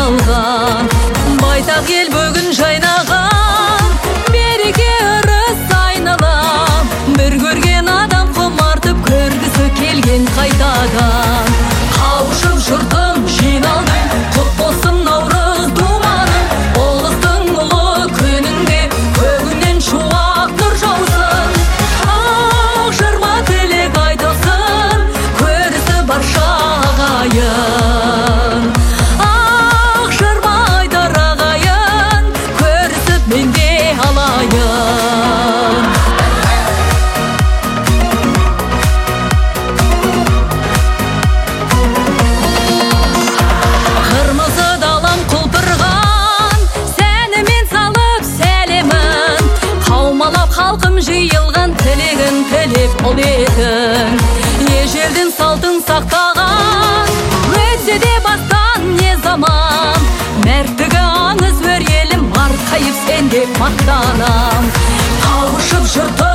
жиналған. Байтақ ел бүгін жайнаған, береке ырыс айналам. Бір көрген адам құмартып көргісі келген қайтадан. Қауышып жұртым жиналды, құт болсын наурыз думаным. Оғыздың ұлы күнінде көгінен шуақ нұр жаусын. Ақ жырма тілек айтылсын, көрісі барша ағайын. Ақ жырма айтар ағайын, көрісіп мен де алайын. Қырмызы далам құлпырған, сәнімен салып сәлемін. Қаумалап халқым жиылған, тілегін тілеп ол едің. Ежелдің салтын сақтаған, өтсе де бастан не заман. Мәрттігі аңыз өр елім, марқайып сен деп мақтанам. Қауышып жұртым